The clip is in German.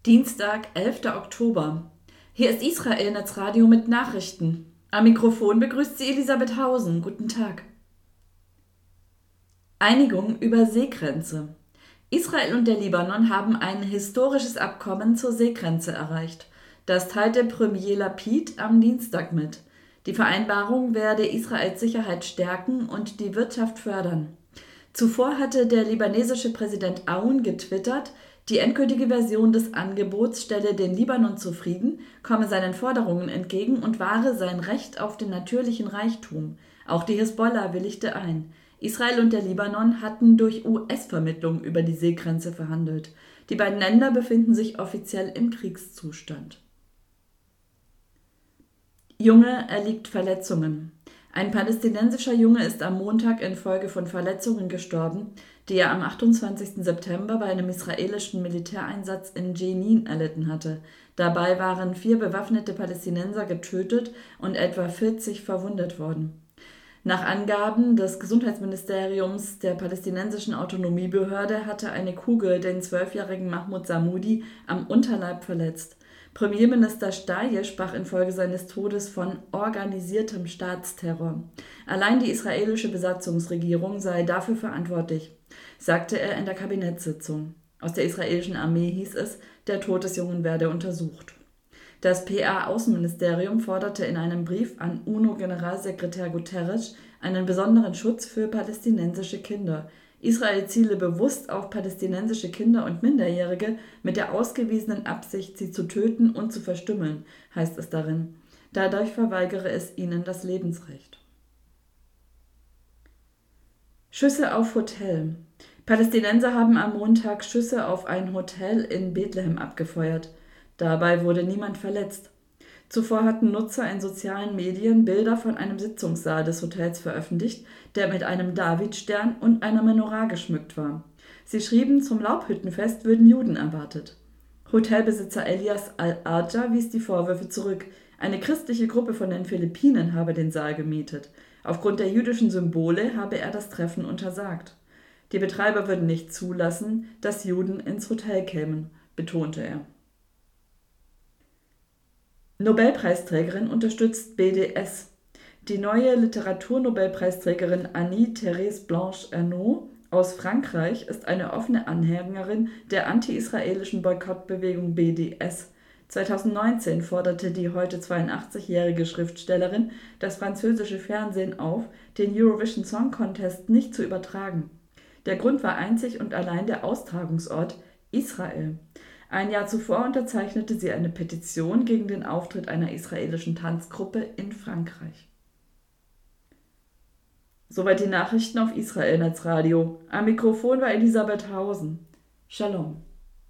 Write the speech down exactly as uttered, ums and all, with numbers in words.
Dienstag, elfter Oktober. Hier ist Israel Netzradio mit Nachrichten. Am Mikrofon begrüßt sie Elisabeth Hausen. Guten Tag. Einigung über Seegrenze. Israel und der Libanon haben ein historisches Abkommen zur Seegrenze erreicht. Das teilte Premier Lapid am Dienstag mit. Die Vereinbarung werde Israels Sicherheit stärken und die Wirtschaft fördern. Zuvor hatte der libanesische Präsident Aoun getwittert, die endgültige Version des Angebots stelle den Libanon zufrieden, komme seinen Forderungen entgegen und wahre sein Recht auf den natürlichen Reichtum. Auch die Hisbollah willigte ein. Israel und der Libanon hatten durch U S-Vermittlung über die Seegrenze verhandelt. Die beiden Länder befinden sich offiziell im Kriegszustand. Junge erliegt Verletzungen. Ein palästinensischer Junge ist am Montag infolge von Verletzungen gestorben, die er am achtundzwanzigsten September bei einem israelischen Militäreinsatz in Jenin erlitten hatte. Dabei waren vier bewaffnete Palästinenser getötet und etwa vierzig verwundet worden. Nach Angaben des Gesundheitsministeriums der palästinensischen Autonomiebehörde hatte eine Kugel den zwölfjährigen Mahmoud Samoudi am Unterleib verletzt. Premierminister Shtayyeh sprach infolge seines Todes von organisiertem Staatsterror. Allein die israelische Besatzungsregierung sei dafür verantwortlich, sagte er in der Kabinettssitzung. Aus der israelischen Armee hieß es, der Tod des Jungen werde untersucht. Das P A-Außenministerium forderte in einem Brief an UNO-Generalsekretär Guterres einen besonderen Schutz für palästinensische Kinder. Israel ziele bewusst auf palästinensische Kinder und Minderjährige mit der ausgewiesenen Absicht, sie zu töten und zu verstümmeln, heißt es darin. Dadurch verweigere es ihnen das Lebensrecht. Schüsse auf Hotel. Palästinenser haben am Montag Schüsse auf ein Hotel in Bethlehem abgefeuert. Dabei wurde niemand verletzt. Zuvor hatten Nutzer in sozialen Medien Bilder von einem Sitzungssaal des Hotels veröffentlicht, der mit einem Davidstern und einer Menorah geschmückt war. Sie schrieben, zum Laubhüttenfest würden Juden erwartet. Hotelbesitzer Elias Al-Arja wies die Vorwürfe zurück. Eine christliche Gruppe von den Philippinen habe den Saal gemietet. Aufgrund der jüdischen Symbole habe er das Treffen untersagt. Die Betreiber würden nicht zulassen, dass Juden ins Hotel kämen, betonte er. Nobelpreisträgerin unterstützt B D S. Die neue Literaturnobelpreisträgerin Annie-Thérèse Blanche-Ernaux aus Frankreich ist eine offene Anhängerin der anti-israelischen Boykottbewegung B D S. zweitausendneunzehn forderte die heute zweiundachtzigjährige Schriftstellerin das französische Fernsehen auf, den Eurovision Song Contest nicht zu übertragen. Der Grund war einzig und allein der Austragungsort Israel. Ein Jahr zuvor unterzeichnete sie eine Petition gegen den Auftritt einer israelischen Tanzgruppe in Frankreich. Soweit die Nachrichten auf Israel Netzradio. Am Mikrofon war Elisabeth Hausen. Shalom.